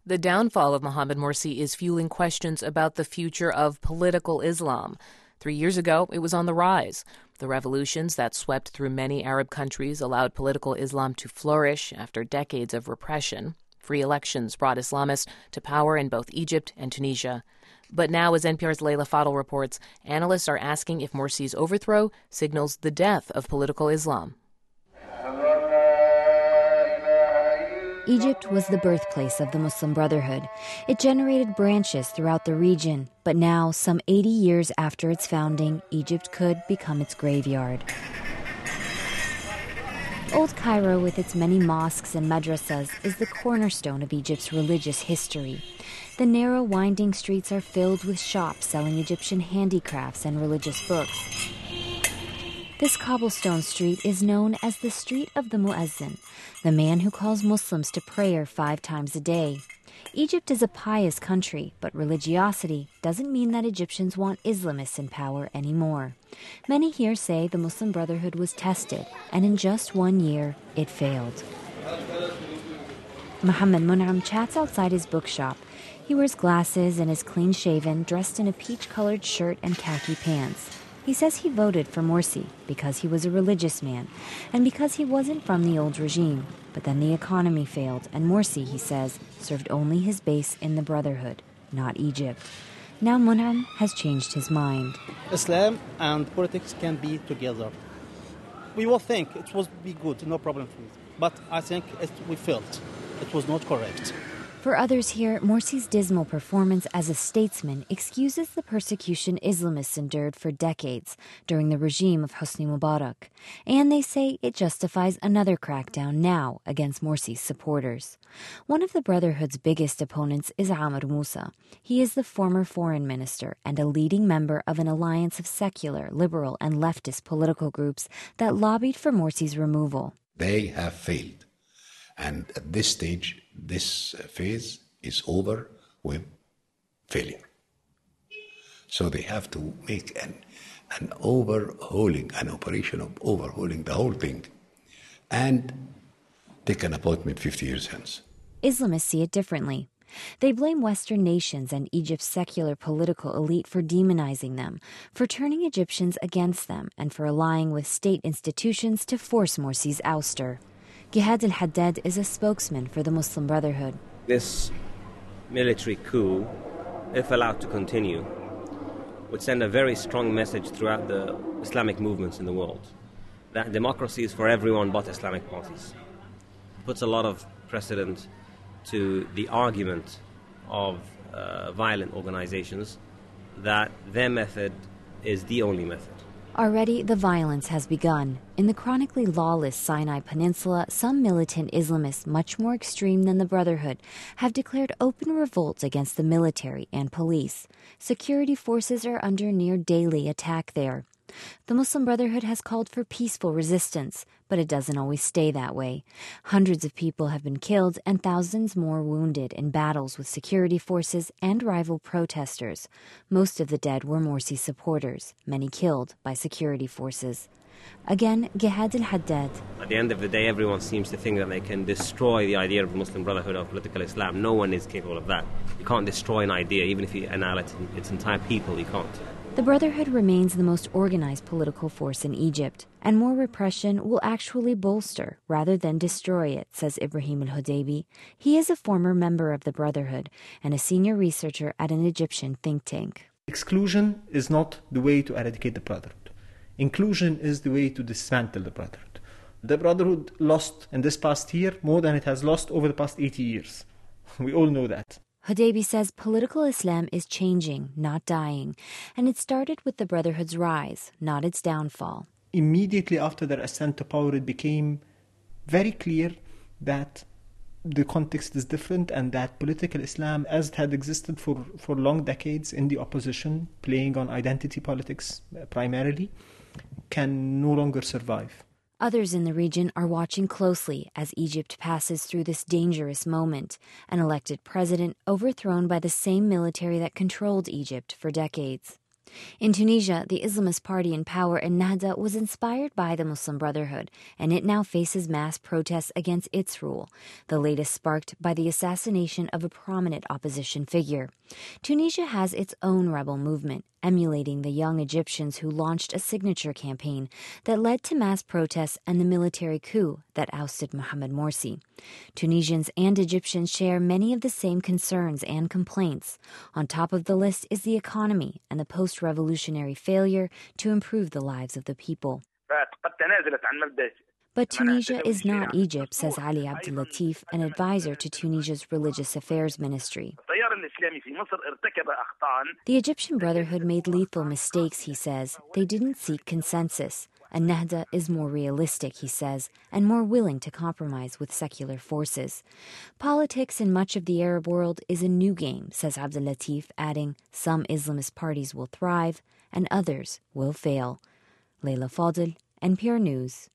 The downfall of Mohamed Morsi is fueling questions about the future of political Islam. 3 years ago, it was on the rise. The revolutions that swept through many Arab countries allowed political Islam to flourish after decades of repression. Free elections brought Islamists to power in both Egypt and Tunisia. But now, as NPR's Leila Fadel reports, analysts are asking if Morsi's overthrow signals the death of political Islam. Egypt was the birthplace of the Muslim Brotherhood. It generated branches throughout the region, but now, some 80 years after its founding, Egypt could become its graveyard. Old Cairo, with its many mosques and madrasas, is the cornerstone of Egypt's religious history. The narrow, winding streets are filled with shops selling Egyptian handicrafts and religious books. This cobblestone street is known as the Street of the Muezzin, the man who calls Muslims to prayer 5 times a day. Egypt is a pious country, but religiosity doesn't mean that Egyptians want Islamists in power anymore. Many here say the Muslim Brotherhood was tested, and in just 1 year, it failed. Mohammed Mun'am chats outside his bookshop. He wears glasses and is clean-shaven, dressed in a peach-colored shirt and khaki pants. He says he voted for Morsi because he was a religious man and because he wasn't from the old regime. But then the economy failed, and Morsi, he says, served only his base in the Brotherhood, not Egypt. Now Mun'am has changed his mind. Islam and politics can be together. We will think it will be good, no problem for it. But I think we failed. It was not correct. For others here, Morsi's dismal performance as a statesman excuses the persecution Islamists endured for decades during the regime of Hosni Mubarak. And they say it justifies another crackdown now against Morsi's supporters. One of the Brotherhood's biggest opponents is Amr Moussa. He is the former foreign minister and a leading member of an alliance of secular, liberal, and leftist political groups that lobbied for Morsi's removal. They have failed. And at this stage, this phase is over with failure. So they have to make an operation of overhauling the whole thing and take an appointment 50 years hence. Islamists see it differently. They blame Western nations and Egypt's secular political elite for demonizing them, for turning Egyptians against them, and for allying with state institutions to force Morsi's ouster. Gihad al-Haddad is a spokesman for the Muslim Brotherhood. This military coup, if allowed to continue, would send a very strong message throughout the Islamic movements in the world that democracy is for everyone but Islamic parties. It puts a lot of precedent to the argument of violent organizations that their method is the only method. Already, the violence has begun. In the chronically lawless Sinai Peninsula, some militant Islamists, much more extreme than the Brotherhood, have declared open revolt against the military and police. Security forces are under near daily attack there. The Muslim Brotherhood has called for peaceful resistance, but it doesn't always stay that way. Hundreds of people have been killed and thousands more wounded in battles with security forces and rival protesters. Most of the dead were Morsi supporters, many killed by security forces. Again, Gihad al-Haddad. At the end of the day, everyone seems to think that they can destroy the idea of the Muslim Brotherhood or political Islam. No one is capable of that. You can't destroy an idea, even if you annihilate its entire people, you can't. The Brotherhood remains the most organized political force in Egypt, and more repression will actually bolster rather than destroy it, says Ibrahim al-Hudaybi. He is a former member of the Brotherhood and a senior researcher at an Egyptian think tank. Exclusion is not the way to eradicate the Brotherhood. Inclusion is the way to dismantle the Brotherhood. The Brotherhood lost in this past year more than it has lost over the past 80 years. We all know that. Hudaybi says political Islam is changing, not dying, and it started with the Brotherhood's rise, not its downfall. Immediately after their ascent to power, it became very clear that the context is different and that political Islam, as it had existed for long decades in the opposition, playing on identity politics primarily, can no longer survive. Others in the region are watching closely as Egypt passes through this dangerous moment, an elected president overthrown by the same military that controlled Egypt for decades. In Tunisia, the Islamist party in power, Ennahda, was inspired by the Muslim Brotherhood, and it now faces mass protests against its rule, the latest sparked by the assassination of a prominent opposition figure. Tunisia has its own rebel movement, emulating the young Egyptians who launched a signature campaign that led to mass protests and the military coup that ousted Mohamed Morsi. Tunisians and Egyptians share many of the same concerns and complaints. On top of the list is the economy and the post-revolutionary failure to improve the lives of the people. But Tunisia is not Egypt, says Ali Abdel-Latif, an advisor to Tunisia's Religious Affairs Ministry. The Egyptian Brotherhood made lethal mistakes, he says. They didn't seek consensus. Ennahda is more realistic, he says, and more willing to compromise with secular forces. Politics in much of the Arab world is a new game, says Abdel-Latif, adding, some Islamist parties will thrive and others will fail. Leila Fadel, NPR News.